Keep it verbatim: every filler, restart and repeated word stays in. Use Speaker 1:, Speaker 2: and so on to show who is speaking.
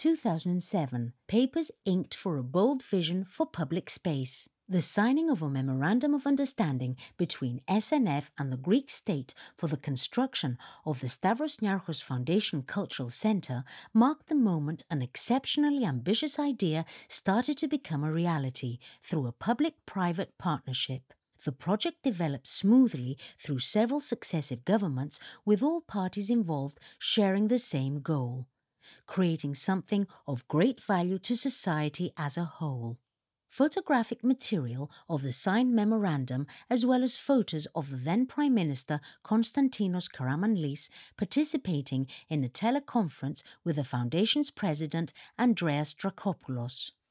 Speaker 1: two thousand seven, papers inked for a bold vision for public space. The signing of a Memorandum of Understanding between S N F and the Greek state for the construction of the Stavros Niarchos Foundation Cultural Centre marked the moment an exceptionally ambitious idea started to become a reality through a public-private partnership. The project developed smoothly through several successive governments, with all parties involved sharing the same goal: creating something of great value to society as a whole. Photographic material of the signed memorandum, as well as photos of the then Prime Minister Konstantinos Karamanlis participating in a teleconference with the Foundation's President Andreas Drakopoulos.